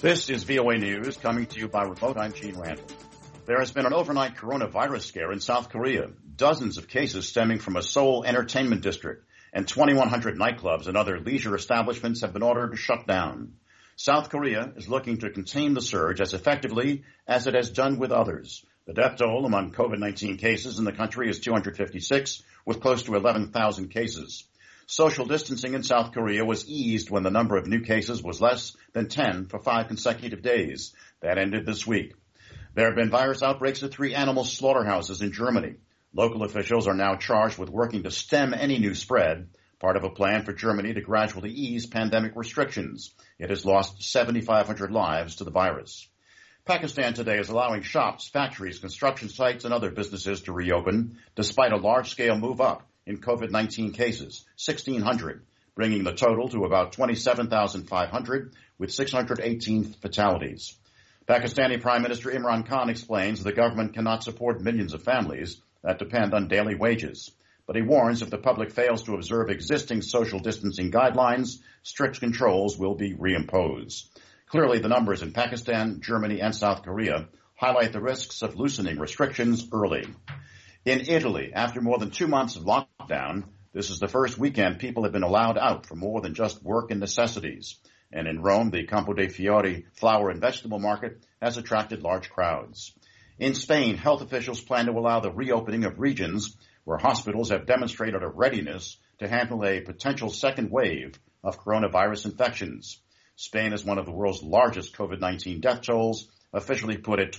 This is VOA News, coming to you by remote. I'm Gene Randall. There has been an overnight coronavirus scare in South Korea. Dozens of cases stemming from a Seoul entertainment district, and 2,100 nightclubs and other leisure establishments have been ordered to shut down. South Korea is looking to contain the surge as effectively as it has done with others. The death toll among COVID-19 cases in the country is 256, with close to 11,000 cases. Social distancing in South Korea was eased when the number of new cases was less than 10 for 5 consecutive days. That ended this week. There have been virus outbreaks at 3 animal slaughterhouses in Germany. Local officials are now charged with working to stem any new spread, part of a plan for Germany to gradually ease pandemic restrictions. It has lost 7,500 lives to the virus. Pakistan today is allowing shops, factories, construction sites, and other businesses to reopen, despite a large-scale move up in COVID-19 cases, 1,600, bringing the total to about 27,500, with 618 fatalities. Pakistani Prime Minister Imran Khan explains the government cannot support millions of families that depend on daily wages. But he warns if the public fails to observe existing social distancing guidelines, strict controls will be reimposed. Clearly, the numbers in Pakistan, Germany, and South Korea highlight the risks of loosening restrictions early. In Italy, after more than 2 months of lockdown, this is the first weekend people have been allowed out for more than just work and necessities. And in Rome, the Campo dei Fiori flower and vegetable market has attracted large crowds. In Spain, health officials plan to allow the reopening of regions where hospitals have demonstrated a readiness to handle a potential second wave of coronavirus infections. Spain is one of the world's largest COVID-19 death tolls, officially put at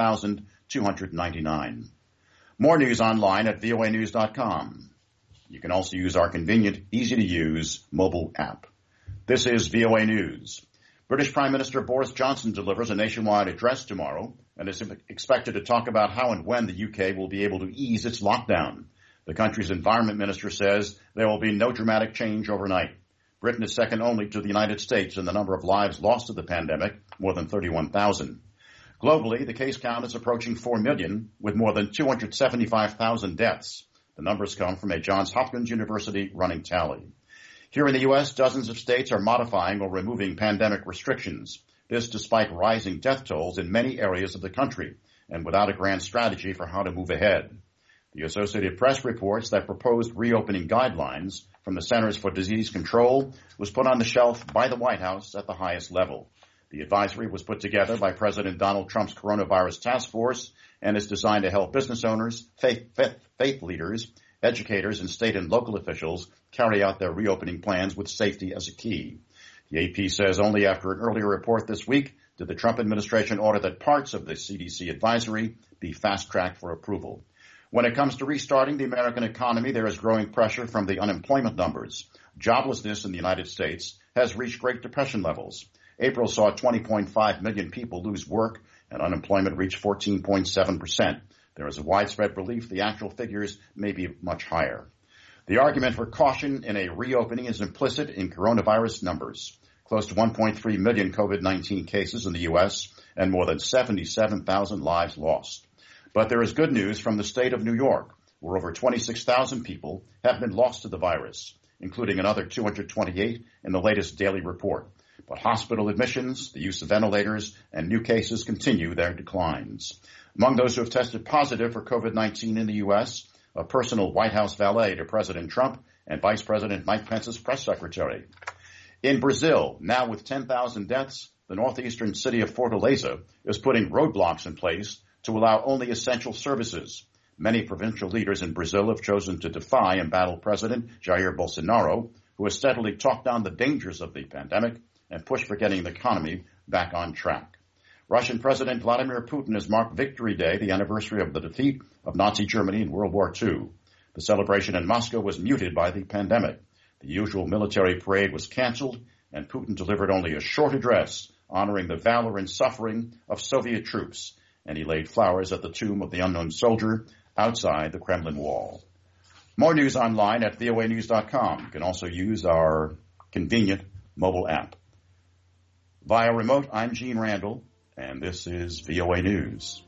26,299. More news online at voanews.com. You can also use our convenient, easy-to-use mobile app. This is VOA News. British Prime Minister Boris Johnson delivers a nationwide address tomorrow and is expected to talk about how and when the UK will be able to ease its lockdown. The country's environment minister says there will be no dramatic change overnight. Britain is second only to the United States in the number of lives lost to the pandemic, more than 31,000. Globally, the case count is approaching 4 million, with more than 275,000 deaths. The numbers come from a Johns Hopkins University running tally. Here in the U.S., dozens of states are modifying or removing pandemic restrictions. This despite rising death tolls in many areas of the country and without a grand strategy for how to move ahead. The Associated Press reports that proposed reopening guidelines from the Centers for Disease Control was put on the shelf by the White House at the highest level. The advisory was put together by President Donald Trump's coronavirus task force and is designed to help business owners, faith leaders, educators, and state and local officials carry out their reopening plans with safety as a key. The AP says only after an earlier report this week did the Trump administration order that parts of the CDC advisory be fast-tracked for approval. When it comes to restarting the American economy, there is growing pressure from the unemployment numbers. Joblessness in the United States has reached Great Depression levels. April saw 20.5 million people lose work, and unemployment reached 14.7%. There is a widespread belief the actual figures may be much higher. The argument for caution in a reopening is implicit in coronavirus numbers. Close to 1.3 million COVID-19 cases in the U.S. and more than 77,000 lives lost. But there is good news from the state of New York, where over 26,000 people have been lost to the virus, including another 228 in the latest daily report. But hospital admissions, the use of ventilators, and new cases continue their declines. Among those who have tested positive for COVID-19 in the U.S., a personal White House valet to President Trump and Vice President Mike Pence's press secretary. In Brazil, now with 10,000 deaths, the northeastern city of Fortaleza is putting roadblocks in place to allow only essential services. Many provincial leaders in Brazil have chosen to defy and battle President Jair Bolsonaro, who has steadily talked down the dangers of the pandemic and pushed for getting the economy back on track. Russian President Vladimir Putin has marked Victory Day, the anniversary of the defeat of Nazi Germany in World War II. The celebration in Moscow was muted by the pandemic. The usual military parade was canceled, and Putin delivered only a short address honoring the valor and suffering of Soviet troops, and he laid flowers at the tomb of the unknown soldier outside the Kremlin wall. More news online at voanews.com. You can also use our convenient mobile app. Via remote, I'm Gene Randall, and this is VOA News.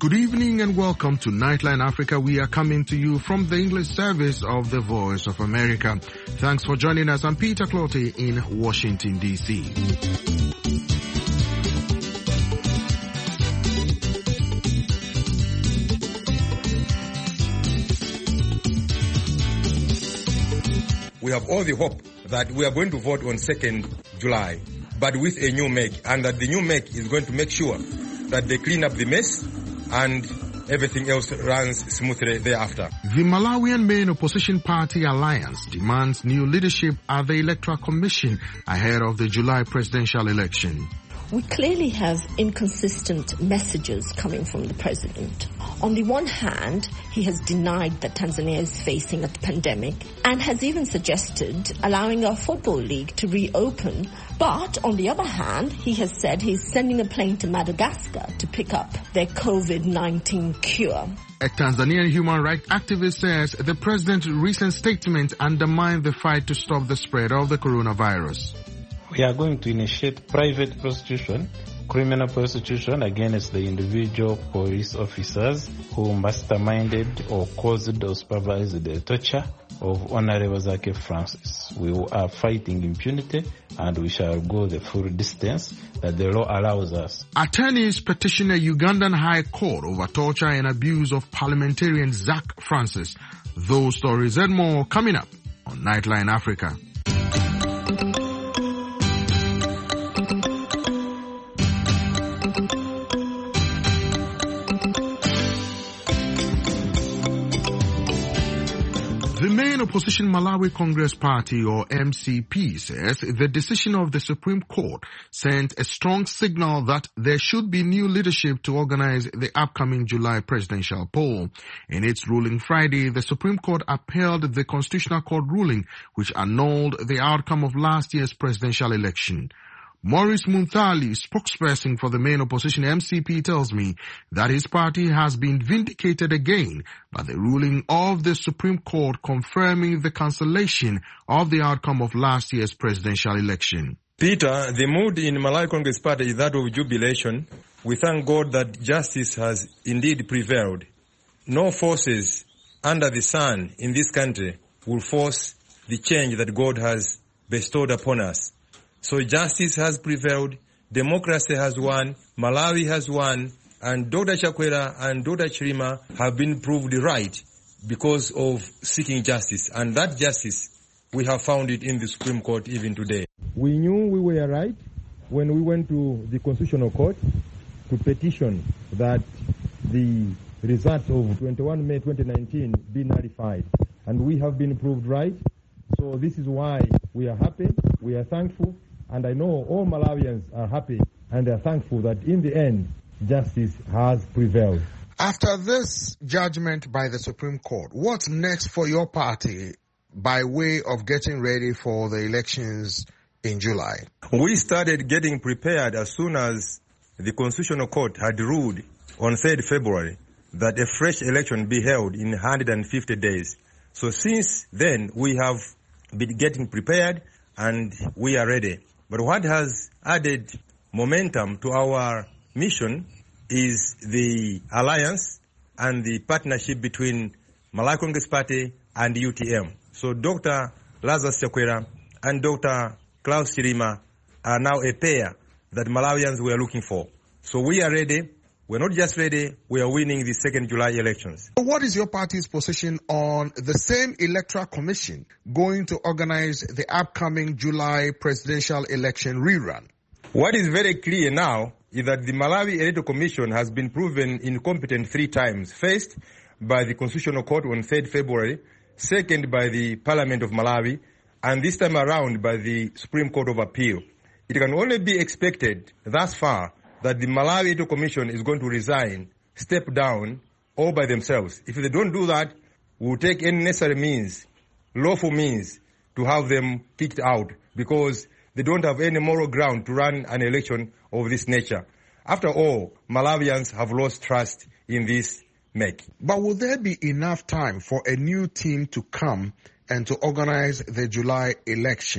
Good evening and welcome to Nightline Africa. We are coming to you from the English service of the Voice of America. Thanks for joining us. I'm Peter Clottey in Washington, D.C. We have all the hope that we are going to vote on 2nd July, but with a new MEC, and that the new MEC is going to make sure that they clean up the mess and everything else runs smoothly thereafter. The Malawian main opposition party Alliance demands new leadership at the Electoral Commission ahead of the July presidential election. We clearly have inconsistent messages coming from the president. On the one hand, he has denied that Tanzania is facing a pandemic and has even suggested allowing our football league to reopen. But on the other hand, he has said he's sending a plane to Madagascar to pick up their COVID-19 cure. A Tanzanian human rights activist says the president's recent statement undermined the fight to stop the spread of the coronavirus. We are going to initiate private prosecution, criminal prosecution against the individual police officers who masterminded or caused or supervised the torture of Honorable Zake Francis. We are fighting impunity and we shall go the full distance that the law allows us. Attorneys petition a Ugandan High Court over torture and abuse of parliamentarian Zake Francis. Those stories and more coming up on Nightline Africa. The main opposition Malawi Congress Party, or MCP, says the decision of the Supreme Court sent a strong signal that there should be new leadership to organize the upcoming July presidential poll. In its ruling Friday, the Supreme Court upheld the Constitutional Court ruling which annulled the outcome of last year's presidential election. Maurice Munthali, spokesperson for the main opposition MCP, tells me that his party has been vindicated again by the ruling of the Supreme Court confirming the cancellation of the outcome of last year's presidential election. Peter, the mood in Malawi Congress Party is that of jubilation. We thank God that justice has indeed prevailed. No forces under the sun in this country will force the change that God has bestowed upon us. So justice has prevailed, democracy has won, Malawi has won, and Dr. Chakwera and Dr. Chirima have been proved right because of seeking justice. And that justice, we have found it in the Supreme Court even today. We knew we were right when we went to the Constitutional Court to petition that the results of 21 May 2019 be nullified. And we have been proved right. So this is why we are happy, we are thankful, and I know all Malawians are happy and are thankful that in the end, justice has prevailed. After this judgment by the Supreme Court, what's next for your party by way of getting ready for the elections in July? We started getting prepared as soon as the Constitutional Court had ruled on 3rd February that a fresh election be held in 150 days. So since then, we have been getting prepared and we are ready. But what has added momentum to our mission is the alliance and the partnership between Malawi Congress Party and UTM. So Dr. Lazarus Chakwera and Dr. Klaus Chirima are now a pair that Malawians were looking for. So we are ready. We're not just ready, we are winning the 2nd July elections. What is your party's position on the same Electoral Commission going to organize the upcoming July presidential election rerun? What is very clear now is that the Malawi Electoral Commission has been proven incompetent 3 times. First, by the Constitutional Court on 3rd February. Second, by the Parliament of Malawi. And this time around, by the Supreme Court of Appeal. It can only be expected thus far that the Malawi Electoral Commission is going to resign, step down, all by themselves. If they don't do that, we'll take any necessary means, lawful means, to have them kicked out because they don't have any moral ground to run an election of this nature. After all, Malawians have lost trust in this MEC. But will there be enough time for a new team to come and to organize the July election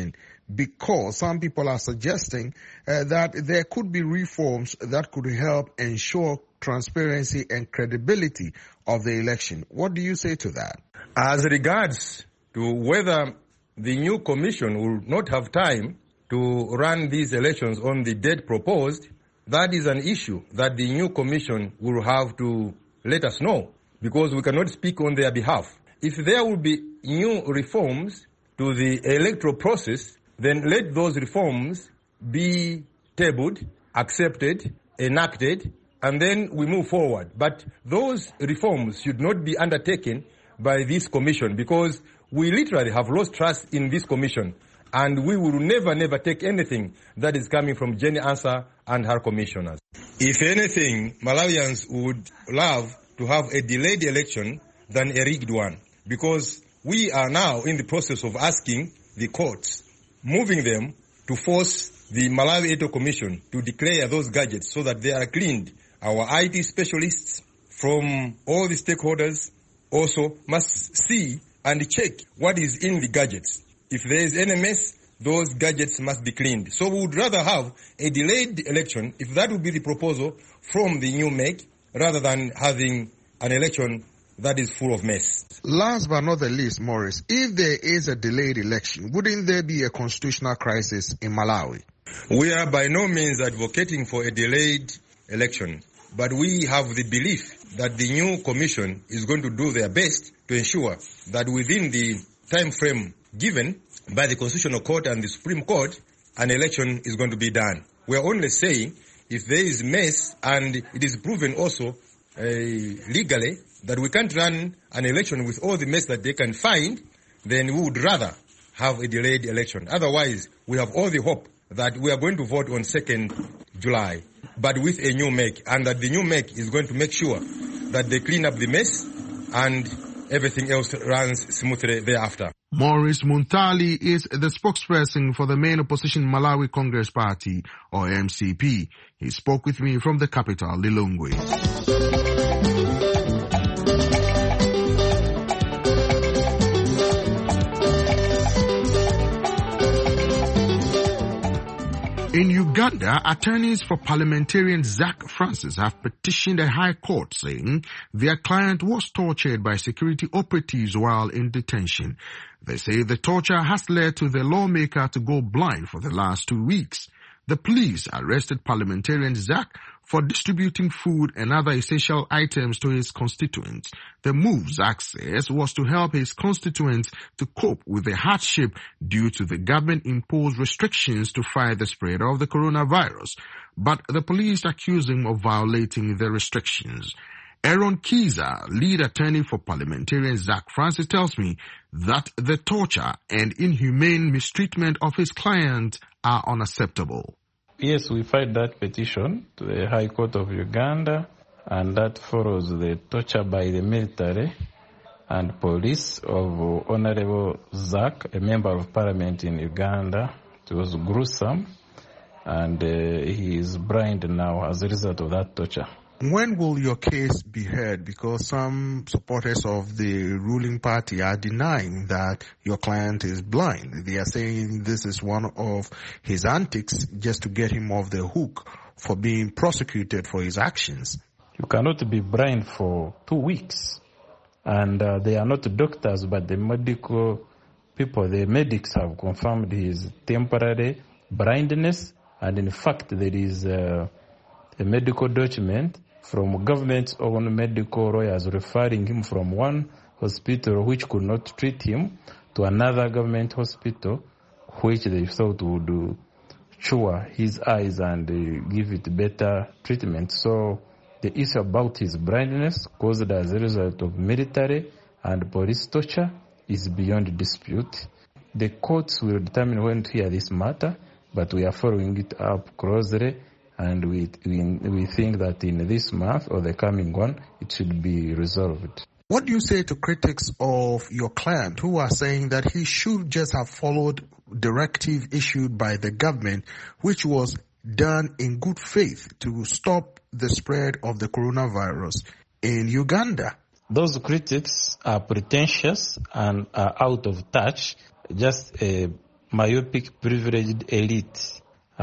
because some people are suggesting that there could be reforms that could help ensure transparency and credibility of the election. What do you say to that? As regards to whether the new commission will not have time to run these elections on the date proposed, that is an issue that the new commission will have to let us know, because we cannot speak on their behalf. If there will be new reforms to the electoral process, then let those reforms be tabled, accepted, enacted, and then we move forward. But those reforms should not be undertaken by this commission, because we literally have lost trust in this commission, and we will never take anything that is coming from Jenny Ansah and her commissioners. If anything, Malawians would love to have a delayed election than a rigged one, because we are now in the process of asking the courts, moving them to force the Malawi Electoral Commission to declare those gadgets so that they are cleaned. Our IT specialists from all the stakeholders also must see and check what is in the gadgets. If there is any mess, those gadgets must be cleaned. So we would rather have a delayed election, if that would be the proposal from the new MEC, rather than having an election that is full of mess. Last but not the least, Morris, if there is a delayed election, wouldn't there be a constitutional crisis in Malawi? We are by no means advocating for a delayed election, but we have the belief that the new commission is going to do their best to ensure that within the time frame given by the Constitutional Court and the Supreme Court, an election is going to be done. We are only saying if there is mess and it is proven also legally that we can't run an election with all the mess that they can find, then we would rather have a delayed election. Otherwise, we have all the hope that we are going to vote on 2nd July, but with a new MEC, and that the new MEC is going to make sure that they clean up the mess and everything else runs smoothly thereafter. Maurice Muntali is the spokesperson for the main opposition Malawi Congress Party, or MCP. He spoke with me from the capital, Lilongwe. In Uganda, attorneys for parliamentarian Zach Francis have petitioned a high court saying their client was tortured by security operatives while in detention. They say the torture has led to the lawmaker to go blind for the last 2 weeks. The police arrested parliamentarian Zach for distributing food and other essential items to his constituents. The move, Zach says, was to help his constituents to cope with the hardship due to the government-imposed restrictions to fight the spread of the coronavirus. But the police accuse him of violating the restrictions. Aaron Kiza, lead attorney for parliamentarian Zach Francis, tells me that the torture and inhumane mistreatment of his client are unacceptable. Yes, we filed that petition to the High Court of Uganda, and that follows the torture by the military and police of Honorable Zach, a member of parliament in Uganda. It was gruesome, and he is blind now as a result of that torture. When will your case be heard? Because some supporters of the ruling party are denying that your client is blind. They are saying this is one of his antics just to get him off the hook for being prosecuted for his actions. You cannot be blind for 2 weeks. And they are not doctors, but the medical people, the medics have confirmed his temporary blindness. And in fact, there is a medical document from government's own medical lawyers referring him from one hospital which could not treat him to another government hospital which they thought would cure his eyes and give it better treatment. So the issue about his blindness caused as a result of military and police torture is beyond dispute. The courts will determine when to hear this matter, but we are following it up closely. And we think that in this month or the coming one, it should be resolved. What do you say to critics of your client who are saying that he should just have followed directive issued by the government, which was done in good faith to stop the spread of the coronavirus in Uganda? Those critics are pretentious and are out of touch. Just a myopic privileged elite.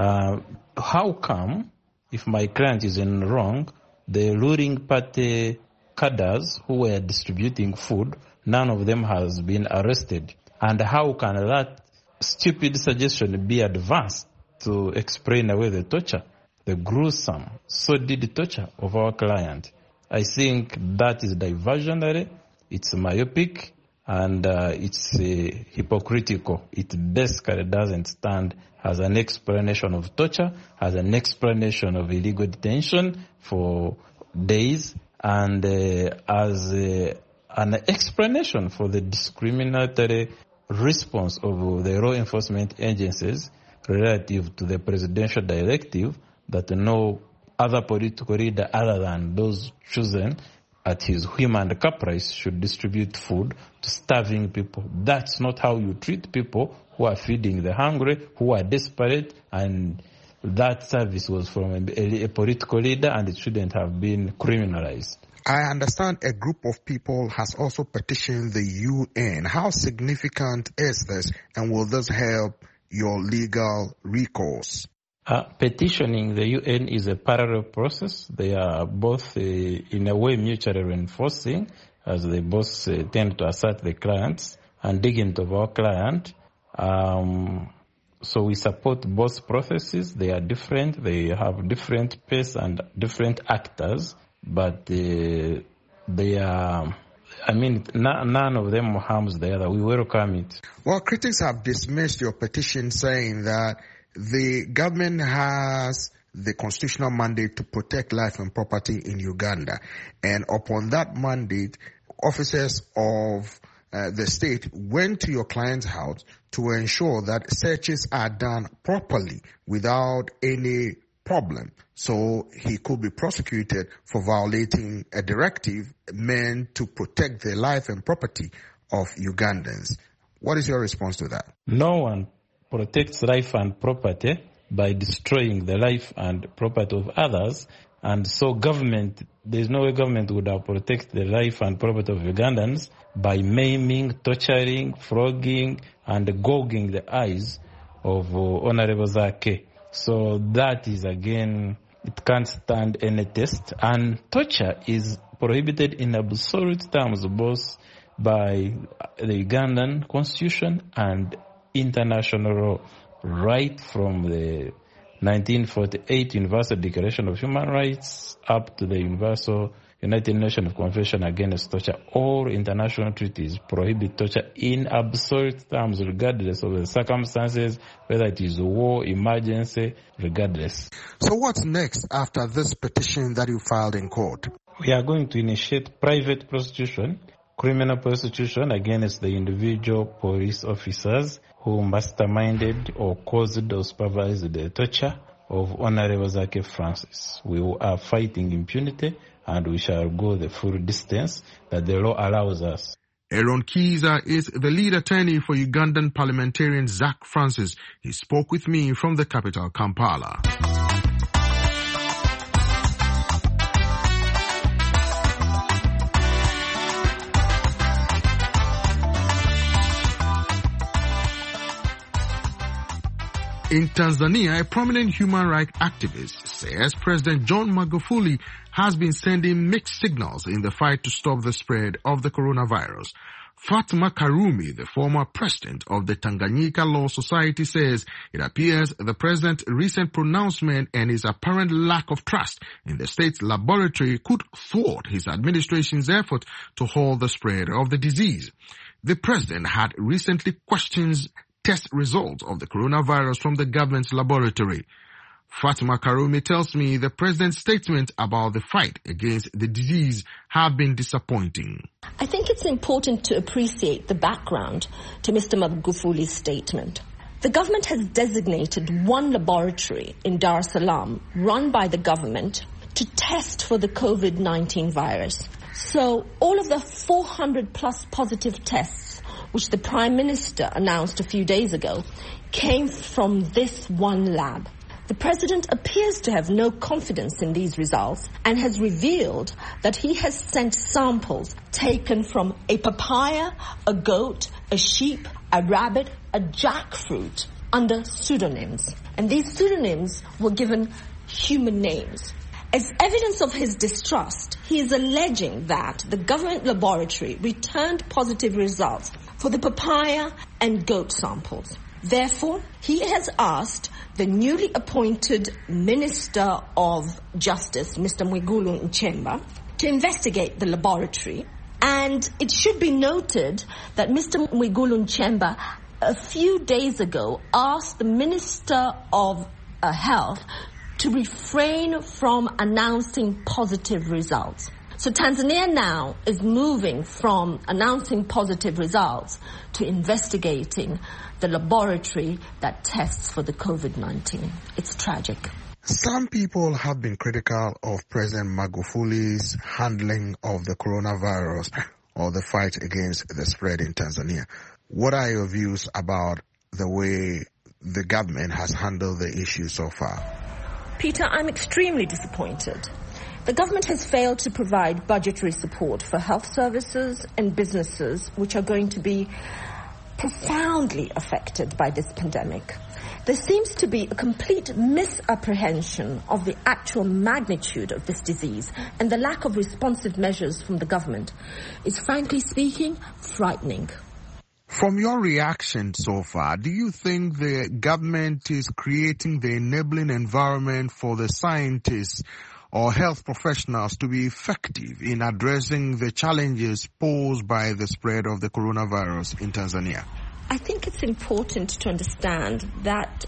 How come, if my client is in wrong, the ruling party cadres who were distributing food, none of them has been arrested? And how can that stupid suggestion be advanced to explain away the torture, the gruesome, sordid torture of our client? I think that is diversionary, it's myopic, and it's hypocritical. It basically doesn't stand as an explanation of torture, as an explanation of illegal detention for days, and as an explanation for the discriminatory response of the law enforcement agencies relative to the presidential directive that no other political leader other than those chosen at his whim and caprice should distribute food to starving people. That's not how you treat people who are feeding the hungry, who are desperate, and that service was from a political leader and it shouldn't have been criminalized. I understand a group of people has also petitioned the UN. How significant is this, and will this help your legal recourse? Petitioning the UN is a parallel process. They are both, in a way, mutually reinforcing, as they both tend to assert the clients and dig into our client. So we support both processes. They are different. They have different pace and different actors, but they are, none of them harms the other. We welcome it. Well, critics have dismissed your petition, saying that the government has the constitutional mandate to protect life and property in Uganda. And upon that mandate, officers of the state went to your client's house to ensure that searches are done properly without any problem. So he could be prosecuted for violating a directive meant to protect the life and property of Ugandans. What is your response to that? No one protects life and property by destroying the life and property of others. And so there's no way government would have protected the life and property of Ugandans by maiming, torturing, flogging, and gouging the eyes of Honorable Zake. So that is, again, it can't stand any test. And torture is prohibited in absolute terms, both by the Ugandan constitution and international law, right from the 1948 Universal Declaration of Human Rights up to the Universal United Nations Convention Against Torture. All international treaties prohibit torture in absolute terms, regardless of the circumstances, whether it is war, emergency, regardless. So what's next after this petition that you filed in court? We are going to initiate private prosecution, criminal prosecution against the individual police officers who masterminded or caused or supervised the torture of Honorable Zake Francis. We are fighting impunity, and we shall go the full distance that the law allows us. Aaron Kiza is the lead attorney for Ugandan parliamentarian Zake Francis. He spoke with me from the capital, Kampala. In Tanzania, a prominent human rights activist says President John Magufuli has been sending mixed signals in the fight to stop the spread of the coronavirus. Fatma Karume, the former president of the Tanganyika Law Society, says it appears the president's recent pronouncement and his apparent lack of trust in the state's laboratory could thwart his administration's effort to halt the spread of the disease. The president had recently questioned test results of the coronavirus from the government's laboratory. Fatma Karume tells me the president's statement about the fight against the disease have been disappointing. I think it's important to appreciate the background to Mr. Magufuli's statement. The government has designated one laboratory in Dar es Salaam run by the government to test for the COVID-19 virus. So all of the 400 plus positive tests which the Prime Minister announced a few days ago came from this one lab. The president appears to have no confidence in these results and has revealed that he has sent samples taken from a papaya, a goat, a sheep, a rabbit, a jackfruit under pseudonyms. And these pseudonyms were given human names. As evidence of his distrust, he is alleging that the government laboratory returned positive results for the papaya and goat samples. Therefore, he has asked the newly appointed Minister of Justice, Mr. Mwigulu Nchemba, to investigate the laboratory. And it should be noted that Mr. Mwigulu Nchemba, a few days ago, asked the Minister of Health to refrain from announcing positive results. So Tanzania now is moving from announcing positive results to investigating the laboratory that tests for the COVID-19. It's tragic. Some people have been critical of President Magufuli's handling of the coronavirus or the fight against the spread in Tanzania. What are your views about the way the government has handled the issue so far? Peter, I'm extremely disappointed. The government has failed to provide budgetary support for health services and businesses which are going to be profoundly affected by this pandemic. There seems to be a complete misapprehension of the actual magnitude of this disease, and the lack of responsive measures from the government is, frankly speaking, frightening. From your reaction so far, do you think the government is creating the enabling environment for the scientists or health professionals to be effective in addressing the challenges posed by the spread of the coronavirus in Tanzania? I think it's important to understand that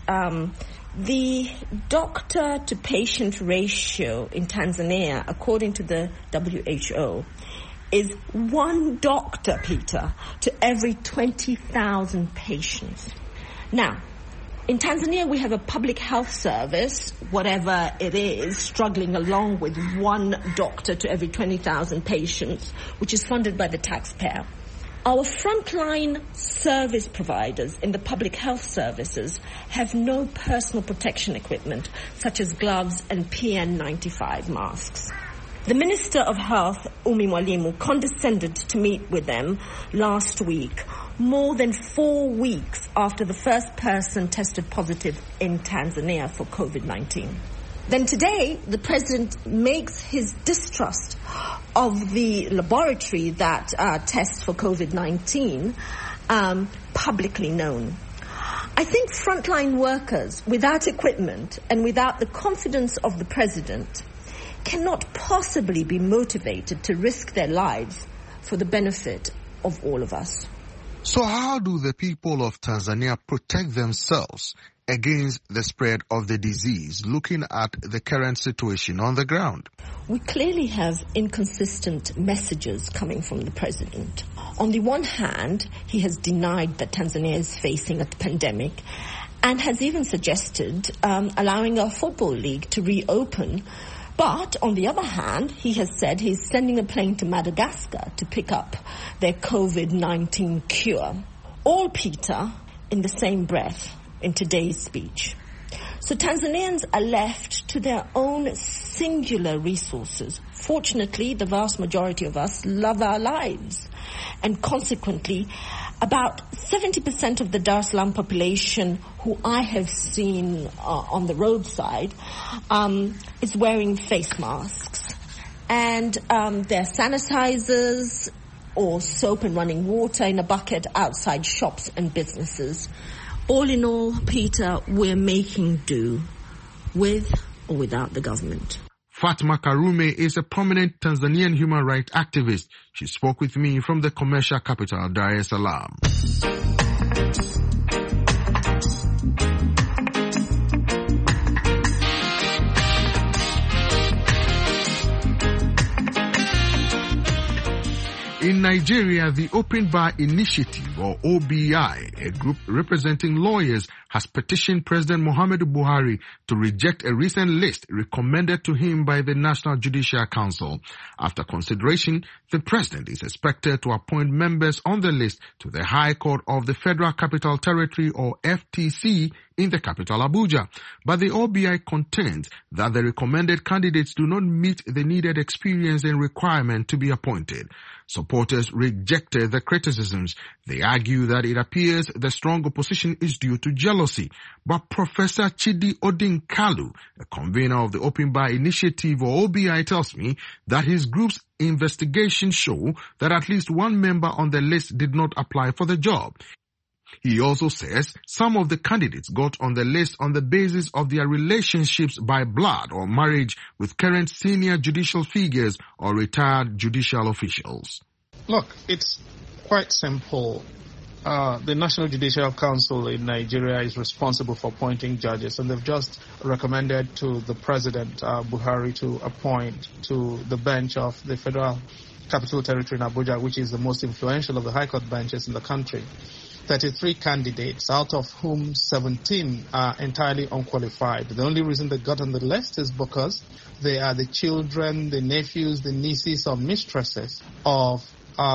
the doctor-to-patient ratio in Tanzania, according to the WHO, is one doctor, Peter, to every 20,000 patients. Now, in Tanzania, we have a public health service, whatever it is, struggling along with one doctor to every 20,000 patients, which is funded by the taxpayer. Our frontline service providers in the public health services have no personal protection equipment, such as gloves and PN95 masks. The Minister of Health, Umi Mwalimu, condescended to meet with them last week, more than 4 weeks after the first person tested positive in Tanzania for COVID-19. Then today, the President makes his distrust of the laboratory that tests for COVID-19 publicly known. I think frontline workers without equipment and without the confidence of the President cannot possibly be motivated to risk their lives for the benefit of all of us. So how do the people of Tanzania protect themselves against the spread of the disease, looking at the current situation on the ground? We clearly have inconsistent messages coming from the President. On the one hand, he has denied that Tanzania is facing a pandemic and has even suggested allowing a football league to reopen. But on the other hand, he has said he's sending a plane to Madagascar to pick up their COVID-19 cure. All, Peter, in the same breath in today's speech. So Tanzanians are left to their own singular resources. Fortunately, the vast majority of us love our lives. And consequently, about 70% of the Dar es Salaam population who I have seen on the roadside is wearing face masks. And their sanitizers or soap and running water in a bucket outside shops and businesses. All in all, Peter, we're making do with or without the government. Fatma Karume is a prominent Tanzanian human rights activist. She spoke with me from the commercial capital, Dar es Salaam. In Nigeria, the Open Bar Initiative, or OBI, a group representing lawyers, has petitioned President Muhammadu Buhari to reject a recent list recommended to him by the National Judicial Council. After consideration, the president is expected to appoint members on the list to the High Court of the Federal Capital Territory, or FTC, in the capital Abuja. But the OBI contends that the recommended candidates do not meet the needed experience and requirement to be appointed. Supporters rejected the criticisms. They argue that it appears the strong opposition is due to jealousy. But Professor Chidi Odin Kalu, a convener of the Open Bar Initiative or OBI, tells me that his group's investigations show that at least one member on the list did not apply for the job. He also says some of the candidates got on the list on the basis of their relationships by blood or marriage with current senior judicial figures or retired judicial officials. Look, it's quite simple. The National Judicial Council in Nigeria is responsible for appointing judges, and they've just recommended to the President, Buhari, to appoint to the bench of the Federal Capital Territory in Abuja, which is the most influential of the High Court benches in the country. 33 candidates, out of whom 17 are entirely unqualified. The only reason they got on the list is because they are the children, the nephews, the nieces or mistresses of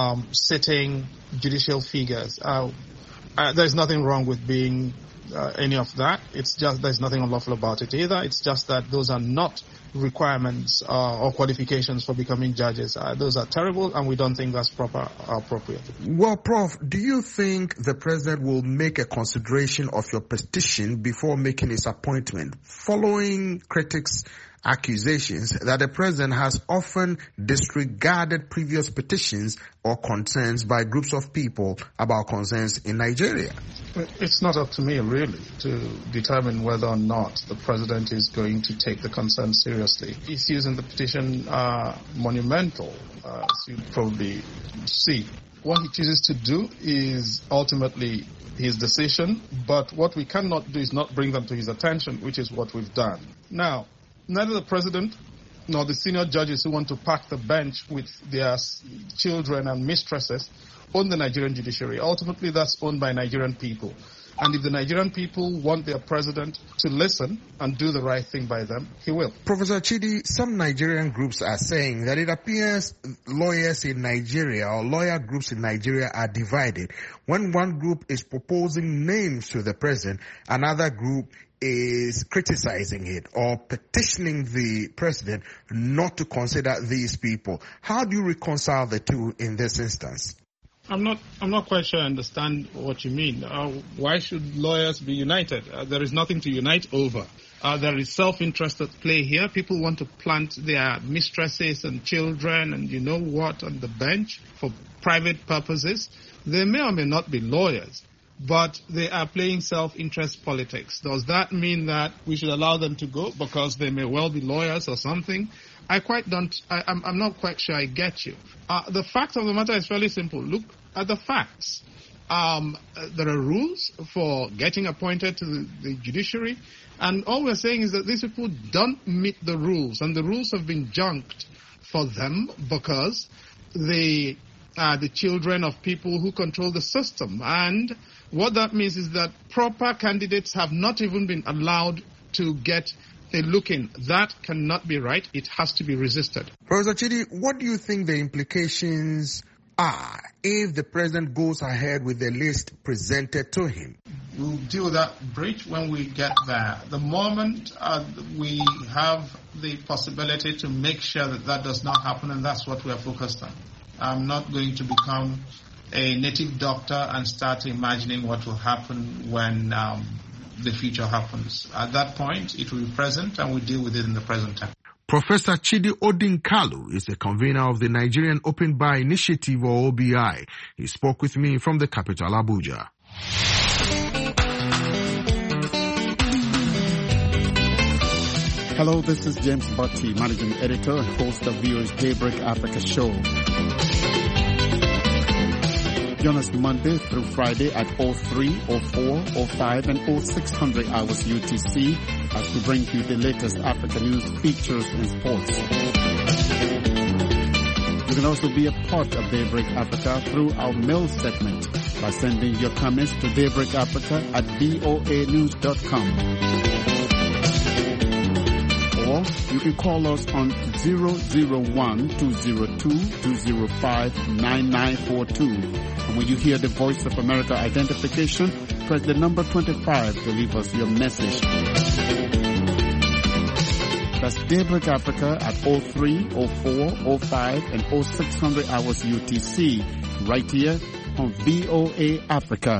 sitting judicial figures. There's nothing wrong with being any of that. It's just there's nothing unlawful about it either. It's just that those are not requirements or qualifications for becoming judges. Those are terrible, and we don't think that's appropriate. Well, Prof, do you think the President will make a consideration of your petition before making his appointment, following critics' accusations that the President has often disregarded previous petitions or concerns by groups of people about concerns in Nigeria? It's not up to me, really, to determine whether or not the President is going to take the concern seriously. Issues in the petition are monumental, as you probably see. What he chooses to do is ultimately his decision, but what we cannot do is not bring them to his attention, which is what we've done. Now, neither the President nor the senior judges who want to pack the bench with their children and mistresses own the Nigerian judiciary. Ultimately, that's owned by Nigerian people. And if the Nigerian people want their president to listen and do the right thing by them, he will. Professor Chidi, some Nigerian groups are saying that it appears lawyers in Nigeria or lawyer groups in Nigeria are divided. When one group is proposing names to the president, another group is criticizing it or petitioning the president not to consider these people. How do you reconcile the two in this instance? I'm not quite sure I understand what you mean. Why should lawyers be united? There is nothing to unite over. There is self-interest at play here. People want to plant their mistresses and children and you know what on the bench for private purposes. They may or may not be lawyers, but they are playing self-interest politics. Does that mean that we should allow them to go because they may well be lawyers or something? I'm not quite sure I get you. The fact of the matter is fairly simple. Look at the facts. There are rules for getting appointed to the judiciary, and all we're saying is that these people don't meet the rules, and the rules have been junked for them because they are the children of people who control the system. And what that means is that proper candidates have not even been allowed to get a look in. That cannot be right. It has to be resisted. Professor Chidi, what do you think the implications are if the president goes ahead with the list presented to him? We'll deal with that bridge when we get there. The moment we have the possibility to make sure that that does not happen, and that's what we are focused on. I'm not going to become a native doctor and start imagining what will happen when the future happens. At that point, it will be present, and we deal with it in the present time. Professor Chidi Odin Kalu is the convener of the Nigerian Open Bar Initiative or OBI. He spoke with me from the capital, Abuja. Hello, this is James Butty, Managing Editor and host of VOA's Daybreak Africa show. Join us Monday through Friday at 03, 04, 05, and 0600 hours UTC as we bring you the latest Africa news, features, and sports. You can also be a part of Daybreak Africa through our mail segment by sending your comments to daybreakafrica@voanews.com. Or or you can call us on 001-202-205-9942. And when you hear the Voice of America identification, press the number 25 to leave us your message. That's Daybreak Africa at 03, 04, 05, and 0600 hours UTC, right here on VOA Africa.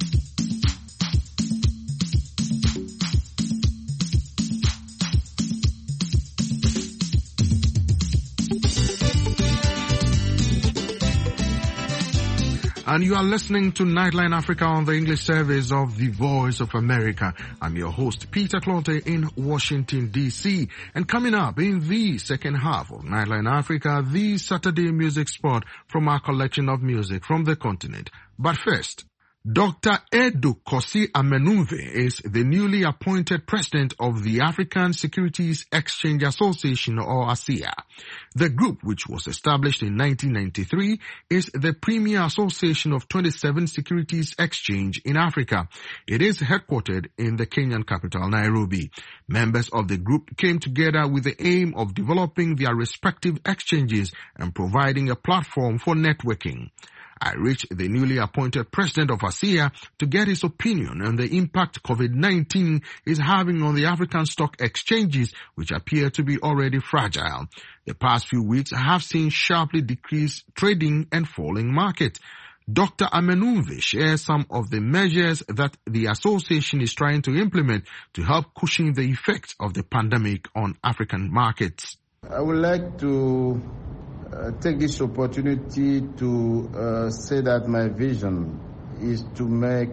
And you are listening to Nightline Africa on the English service of the Voice of America. I'm your host, Peter Clote in Washington, D.C. And coming up in the second half of Nightline Africa, the Saturday music spot from our collection of music from the continent. But first, Dr. Edu Kosi Amenumve is the newly appointed president of the African Securities Exchange Association, or ASEA. The group, which was established in 1993, is the premier association of 27 securities exchange in Africa. It is headquartered in the Kenyan capital, Nairobi. Members of the group came together with the aim of developing their respective exchanges and providing a platform for networking. I reached the newly appointed president of ASEA to get his opinion on the impact COVID-19 is having on the African stock exchanges, which appear to be already fragile. The past few weeks have seen sharply decreased trading and falling market. Dr. Amenumve shares some of the measures that the association is trying to implement to help cushion the effects of the pandemic on African markets. I would like to take this opportunity to say that my vision is to make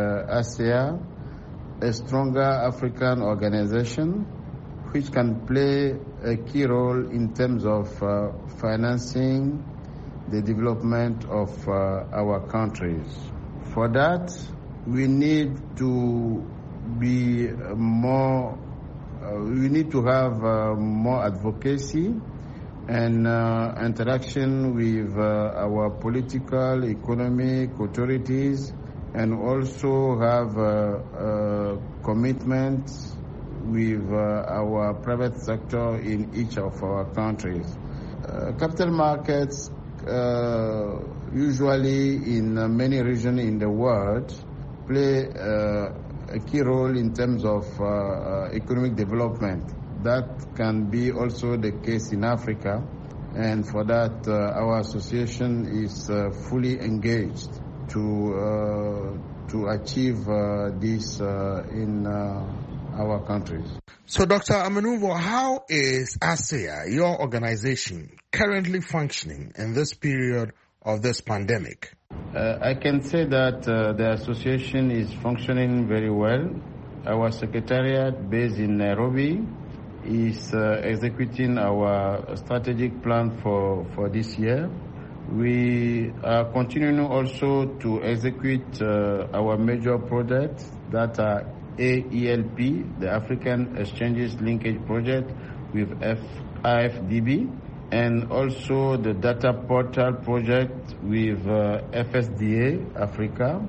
ASEA a stronger African organization which can play a key role in terms of financing the development of our countries. For that, we need to be more, we need to have more advocacy and interaction with our political, economic authorities, and also have commitment with our private sector in each of our countries. Capital markets usually in many regions in the world play a key role in terms of economic development. That can be also the case in Africa, and for that our association is fully engaged to achieve this in our countries. So, Dr. Amenumve, how is ASEA, your organization, currently functioning in this period of this pandemic? I can say that the association is functioning very well. Our secretariat, based in Nairobi, is executing our strategic plan for this year. We are continuing also to execute our major projects that are AELP, the African Exchanges Linkage Project with IFDB, and also the data portal project with FSDA Africa.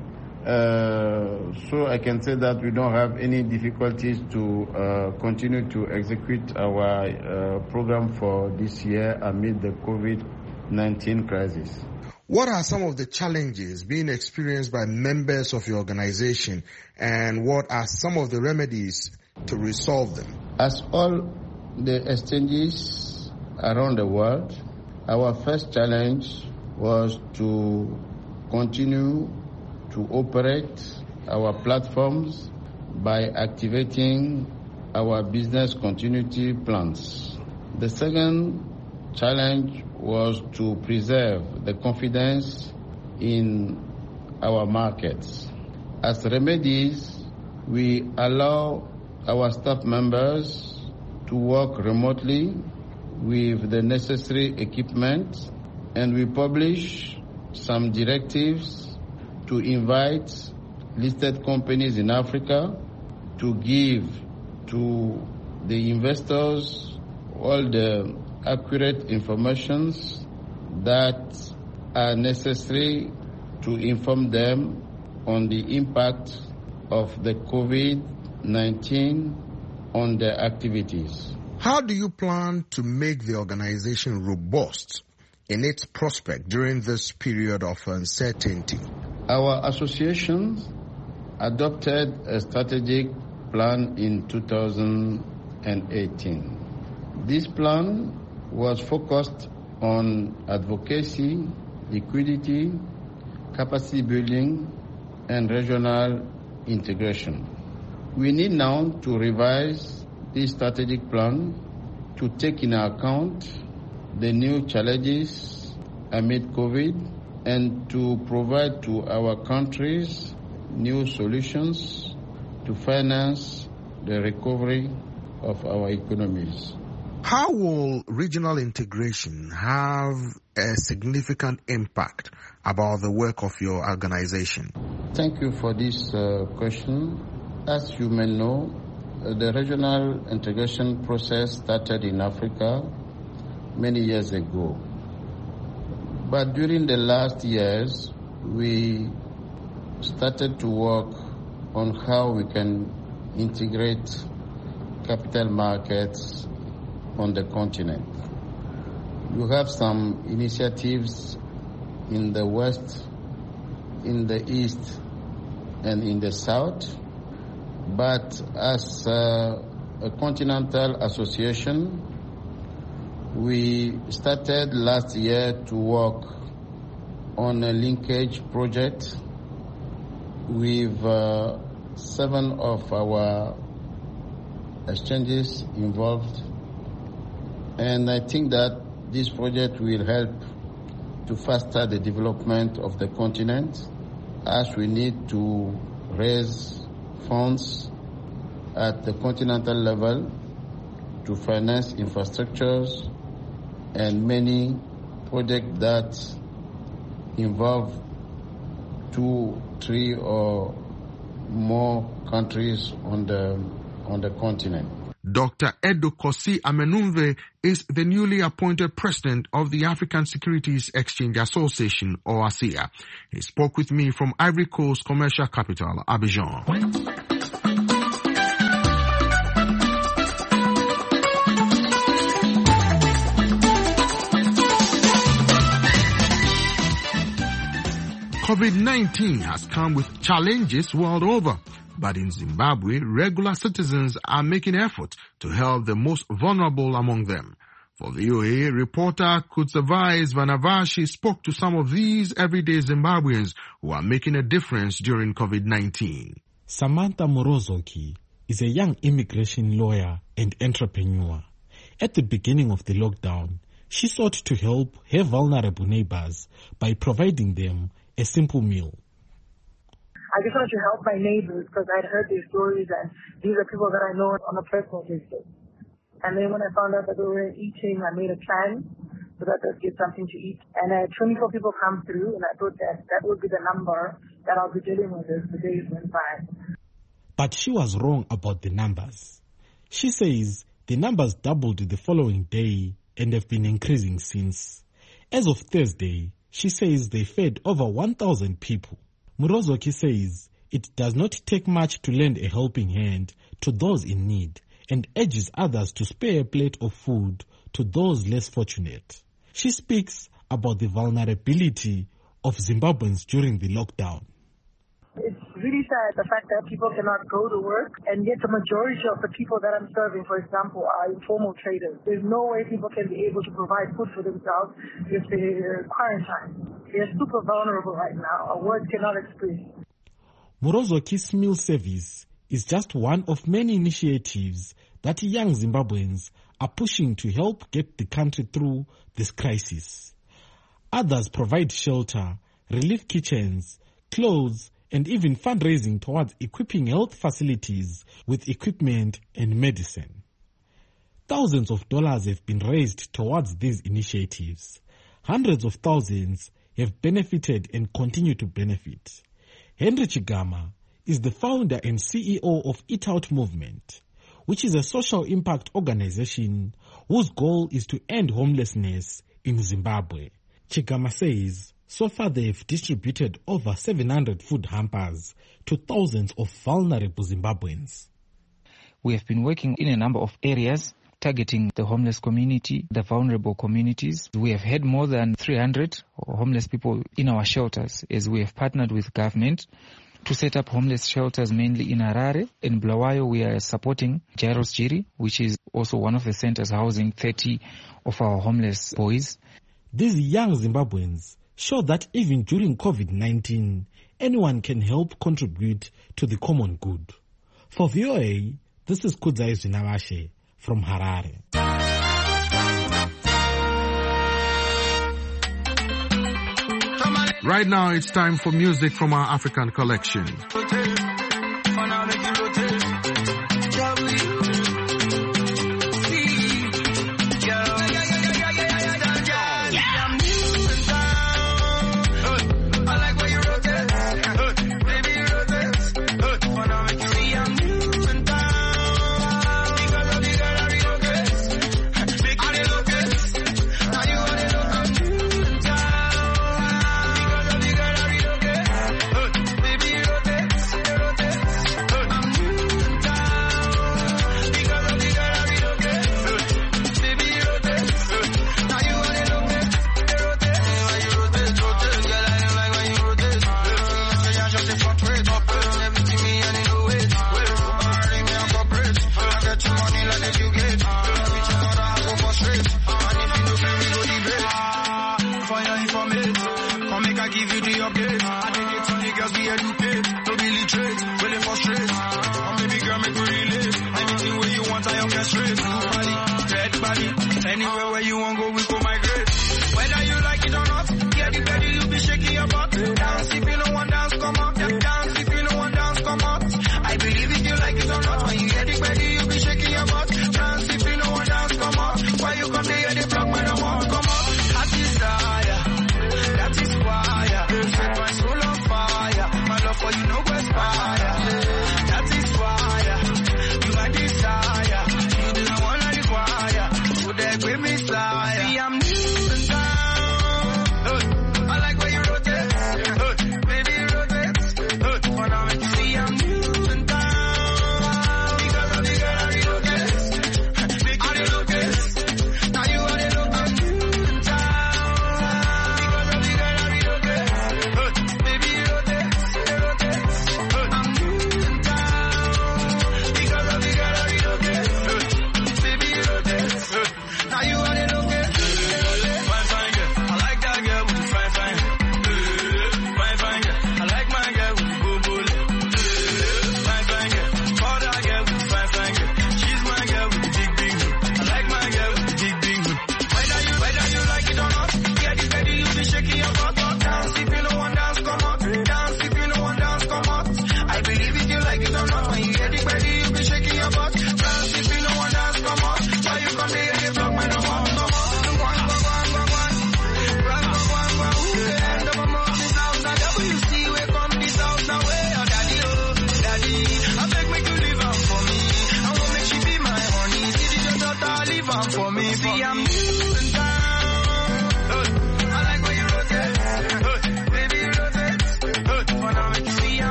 So I can say that we don't have any difficulties to continue to execute our program for this year amid the COVID-19 crisis. What are some of the challenges being experienced by members of your organization, and what are some of the remedies to resolve them? As all the exchanges around the world, our first challenge was to continue to operate our platforms by activating our business continuity plans. The second challenge was to preserve the confidence in our markets. As remedies, we allow our staff members to work remotely with the necessary equipment, and we publish some directives to invite listed companies in Africa to give to the investors all the accurate information that are necessary to inform them on the impact of the COVID-19 on their activities. How do you plan to make the organization robust in its prospect during this period of uncertainty? Our association adopted a strategic plan in 2018. This plan was focused on advocacy, liquidity, capacity building, and regional integration. We need now to revise this strategic plan to take into account the new challenges amid COVID and to provide to our countries new solutions to finance the recovery of our economies. How will regional integration have a significant impact about the work of your organization? Thank you for this question. As you may know, the regional integration process started in Africa many years ago. But during the last years, we started to work on how we can integrate capital markets on the continent. You have some initiatives in the west, in the east, and in the south. But as a continental association, we started last year to work on a linkage project with 7 of our exchanges involved. And I think that this project will help to foster the development of the continent, as we need to raise funds at the continental level to finance infrastructures and many projects that involve 2, 3 or more countries on the continent. Dr. Edo Kosi Amenumve is the newly appointed president of the African Securities Exchange Association, or ASEA. He spoke with me from Ivory Coast commercial capital, Abidjan. COVID-19 has come with challenges world over. But in Zimbabwe, regular citizens are making efforts to help the most vulnerable among them. For VOA, reporter Kutsavais Vanavashi spoke to some of these everyday Zimbabweans who are making a difference during COVID-19. Samantha Morozoki is a young immigration lawyer and entrepreneur. At the beginning of the lockdown, she sought to help her vulnerable neighbors by providing them a simple meal. I just wanted to help my neighbors because I'd heard these stories, and these are people that I know on a personal basis. And then when I found out that they were eating, I made a plan so that they'd get something to eat. And I had 24 people come through, and I thought that would be the number that I'll be dealing with as the days went by. But she was wrong about the numbers. She says the numbers doubled the following day and have been increasing since. As of Thursday, she says they fed over 1,000 people. Murozoki says it does not take much to lend a helping hand to those in need and urges others to spare a plate of food to those less fortunate. She speaks about the vulnerability of Zimbabweans during the lockdown. It's really sad, the fact that people cannot go to work, and yet the majority of the people that I'm serving, for example, are informal traders. There's no way people can be able to provide food for themselves if they're quarantined. They're super vulnerable right now. Our words cannot express. Murozoki's meal service is just one of many initiatives that young Zimbabweans are pushing to help get the country through this crisis. Others provide shelter, relief kitchens, clothes, and even fundraising towards equipping health facilities with equipment and medicine. Thousands of dollars have been raised towards these initiatives. Hundreds of thousands have benefited and continue to benefit. Henry Chigama is the founder and CEO of Eat Out Movement, which is a social impact organization whose goal is to end homelessness in Zimbabwe. Chigama says so far they have distributed over 700 food hampers to thousands of vulnerable Zimbabweans. We have been working in a number of areas targeting the homeless community, the vulnerable communities. We have had more than 300 homeless people in our shelters as we have partnered with government to set up homeless shelters mainly in Harare. In Bulawayo, we are supporting Jairus Jiri, which is also one of the centers housing 30 of our homeless boys. These young Zimbabweans show that even during COVID-19, anyone can help contribute to the common good. For VOA, this is Kudzai Zinawashe from Harare. Right now, it's time for music from our African collection.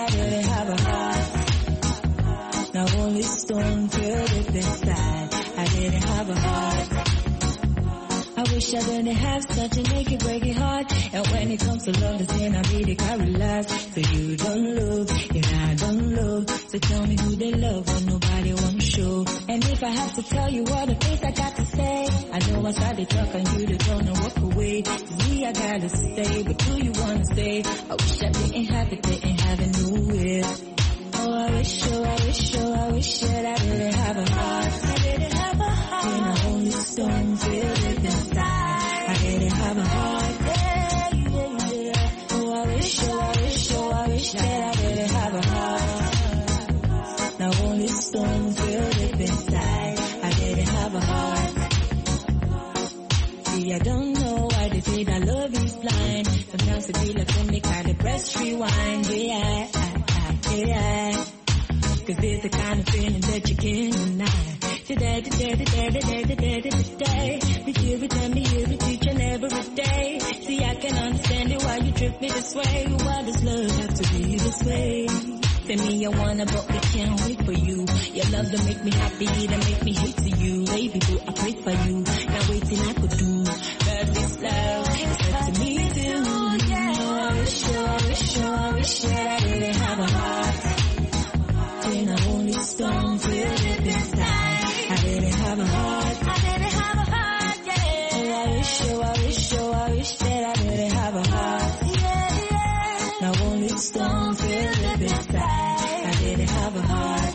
Now only stone filled deep inside. I didn't have a heart. I wish I didn't have such a naked, breaking heart. And when it comes to love, the thing I really carry last. So you don't love, and I don't love. So tell me who they love when nobody wants to show. And if I have to tell you all the things I got to say, I know I started talking you to turn and walk away. Me, I gotta stay, but do you wanna stay? I wish I didn't have it, didn't have it nowhere. Oh, I wish that I didn't have a heart. I didn't have a heart. And I only stone filled it inside. I didn't have a heart. Yeah, yeah, yeah. Oh, I wish that I didn't have a heart. Now only stone filled it inside. I didn't have a heart. See, I don't know why they say that love is blind. Sometimes it feel like when they kind of press rewind. Yeah. Cause it's the kind of feeling that you can't deny. Today. We hear it each and every day. See, I can understand it why you trip me this way. Why does love have to be this way? For me, I wanna, but we can't wait for you. Your love to make me happy, to make me hate to you. Baby boo, I pray for you. Now waiting I could do. Cause this love is up to me too. Yeah. I wish that I didn't have a heart. And I only stone filled it inside. I didn't have a heart. Yeah. Oh, I wish that I didn't have a heart. Yeah. Now only stone filled it inside. I didn't have a heart.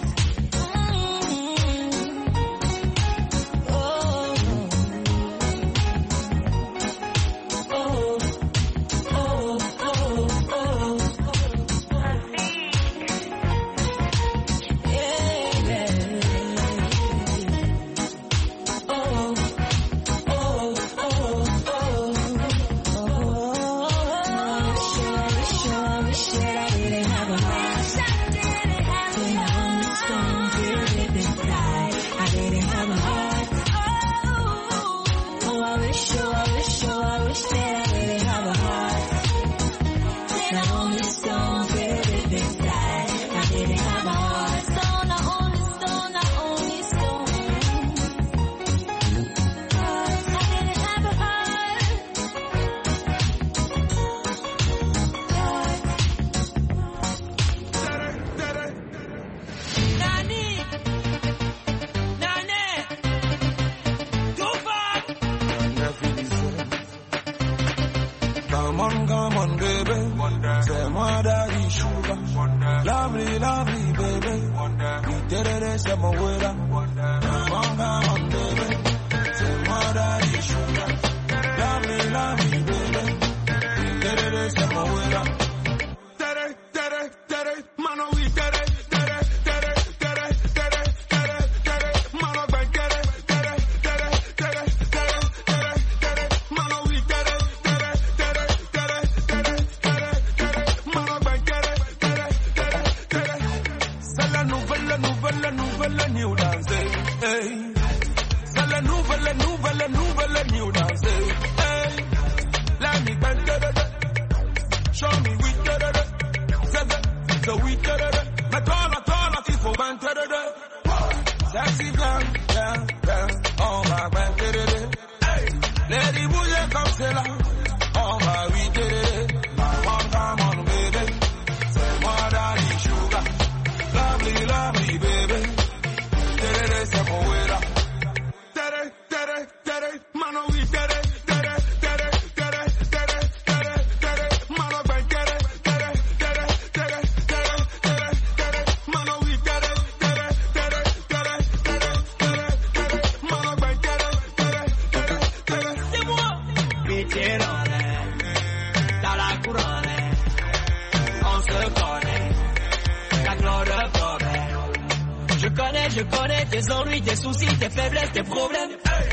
Je connais tes ennuis, tes soucis, tes faiblesses, tes problèmes.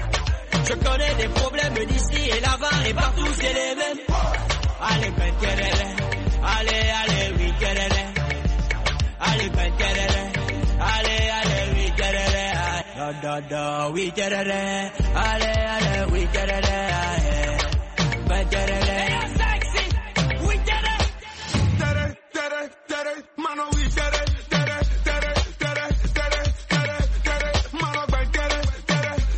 Je connais des problèmes d'ici et là-bas et partout c'est les mêmes. Allez, ben terere, allez, oui terere. Allez, ben terere, allez, oui terere. Da, oui terere. Allez, oui terere. Ben terere. Sexy, oui terere. Tere, mano oui terere.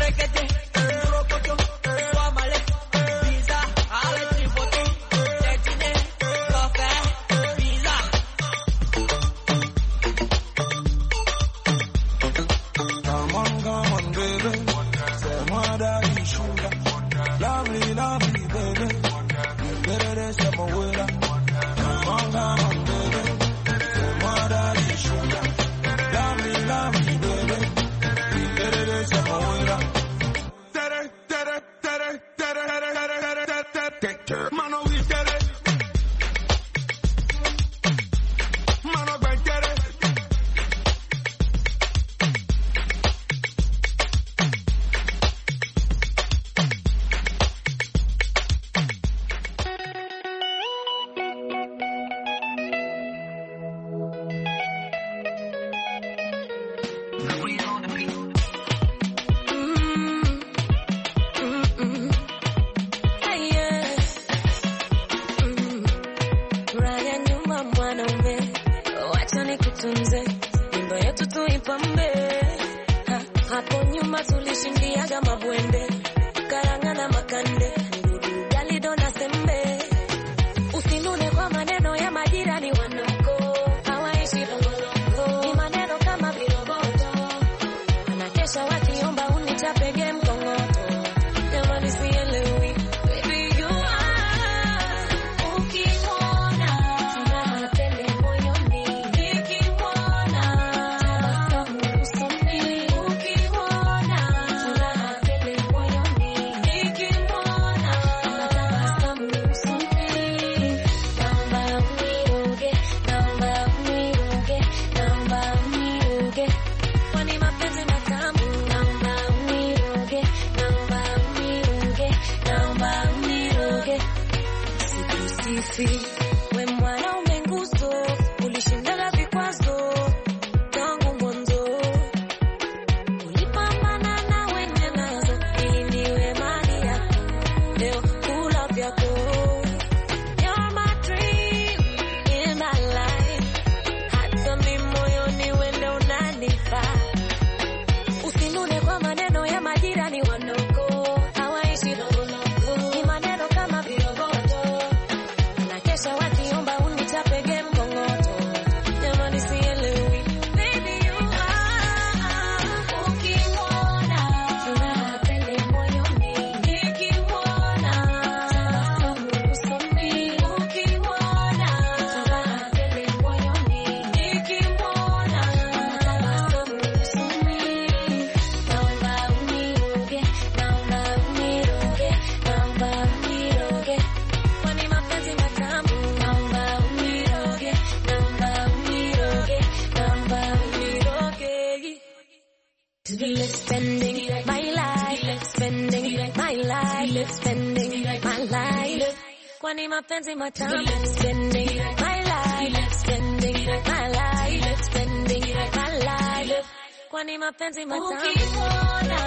Kwani mapenzi matamu, spending my life, spending my life, spending my life. Kwani mapenzi matamu, ukiona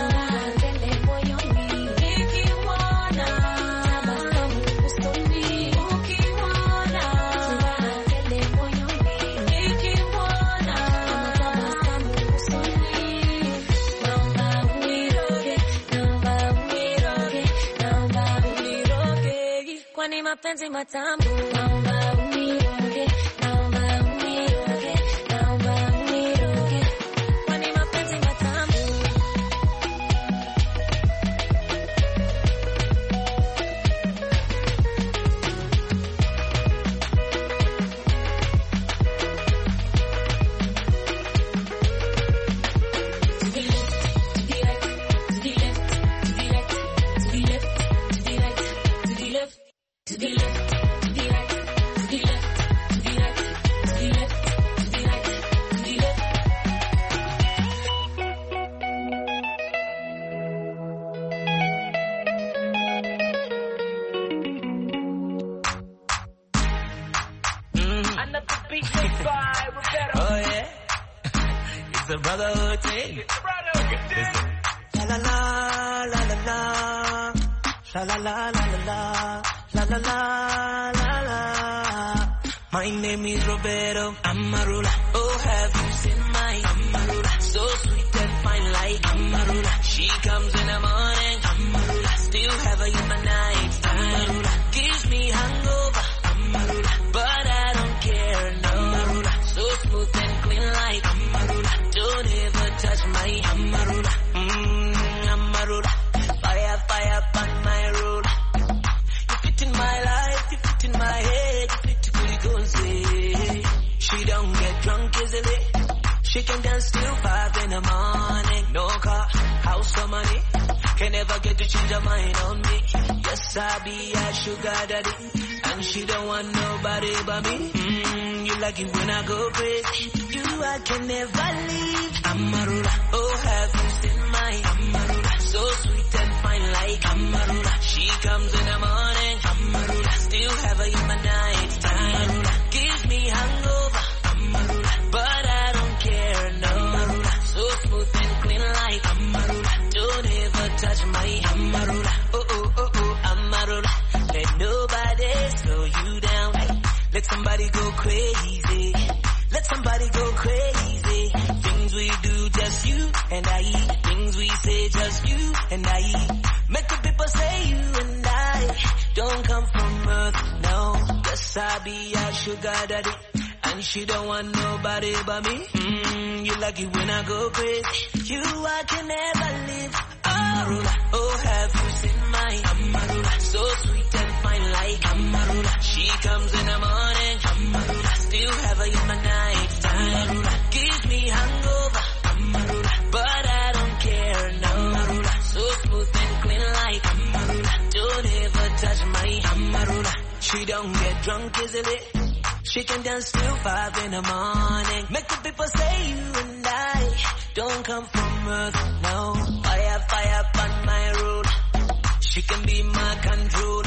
tele moyoni, nikiona tabasamu usoni, ukiona tele moyoni, nikiona tabasamu usoni. Naomba uniroge, naomba uniroge, naomba uniroge. Kwani mapenzi matamu, naomba uniroge, naomba uniroge, naomba uniroge. Kwani mapenzi matamu. Oh yeah, it's a brotherhood thing. La la la la la la, la la la la la la la la la. My name is Roberto Amarula. Oh, have you seen my Amarula? So sweet and fine like Amarula. Amarula. She comes in the morning, Amarula. Still have her in my night, Amarula. Gives me hangover, Amarula. But I don't care, no, Amarula. So smooth and clean like Amarula. Don't ever touch my Amarula. Amarula. Fire, fire on my roller. You fit in my life, you fit in my head, you fit to Kulikonse. She don't get drunk easily. She can dance till 5 in the morning. No car, house or money. Can never get to change her mind on me. Yes, I be a sugar daddy. And she don't want nobody but me. You like it when I go crazy. You I can never leave. Amarula, oh have you seen my Amarula? So sweet and fine like Amarula. She comes in the morning, Amarula. Still have her in my night, Amarula. Gives me hangover, Amarula. But I don't care, no, Amarula. So smooth and clean like Amarula. Don't ever touch my Amarula. Oh, oh, oh, oh, Amarula. Let nobody slow you down. Let somebody go crazy. Let somebody go crazy. Things we do, just you and I. Things we say, just you and I. Make the people say you and I don't come from earth, no. Yes, I be a sugar daddy. And she don't want nobody but me. You like it when I go crazy. You I can never leave. Amarula, oh have you seen my Amarula? So sweet and fine like Amarula. She comes in the morning, Amarula. Still have her in my night, Amarula. Gives me hangover, Amarula. But I don't care, no, Amarula. So smooth and clean like Amarula. Don't ever touch my Amarula. She don't get drunk easily. She can dance till 5 in the morning. Make the people say you and I don't come from earth, no. Fire, fire on my road. She can be my control.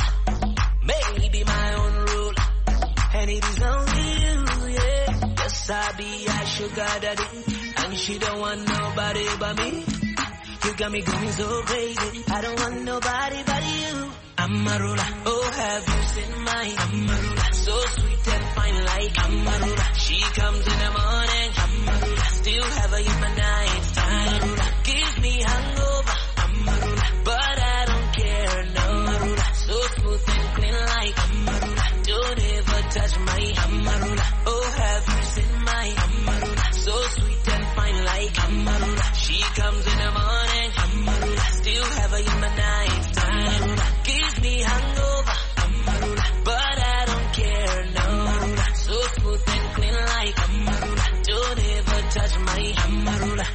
Maybe my own rule. And it is only you, yeah. Yes, I be a sugar daddy. And she don't want nobody but me. You got me going so crazy. I don't want nobody but you. Amarula, oh have you seen my Amarula? So sweet and fine like Amarula. She comes in the morning, Amarula. Still have her in my night, Amarula. Gives me hangover, Amarula. But I don't care, no, Amarula. So smooth and clean like Amarula. Don't ever touch my Amarula. Oh have you seen my Amarula? So sweet and fine like Amarula. She comes in the morning, Amarula. Still have her in my night, Amarula. Gives me hangover, Amarula. But I don't care, no, Amarula. So smooth and clean like Amarula. Don't ever touch my Amarula.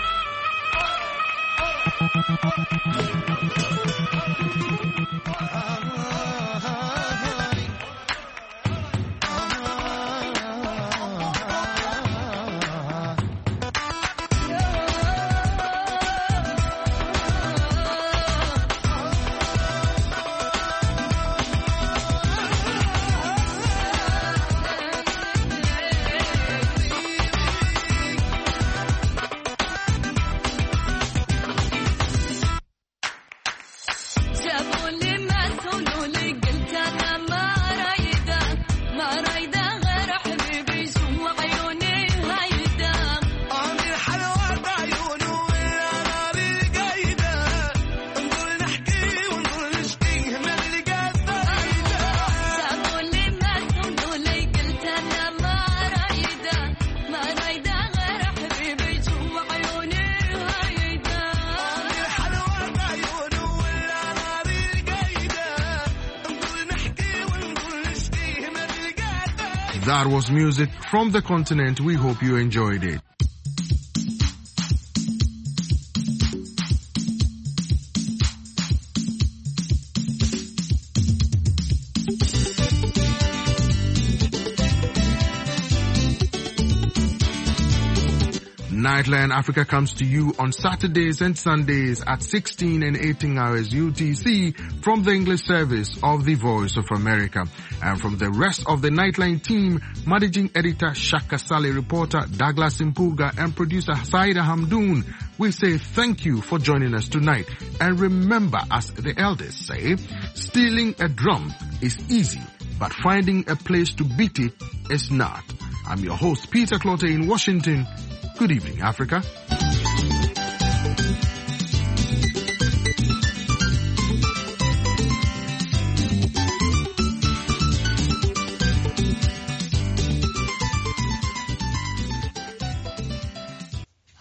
That was music from the continent. We hope you enjoyed it. Nightline Africa comes to you on Saturdays and Sundays at 16 and 18 hours UTC from the English service of the Voice of America. And from the rest of the Nightline team, managing editor Shaka Saleh, reporter Douglas Impuga, and producer Saida Hamdoun, we say thank you for joining us tonight. And remember, as the elders say, stealing a drum is easy, but finding a place to beat it is not. I'm your host, Peter Clotte in Washington. Good evening, Africa.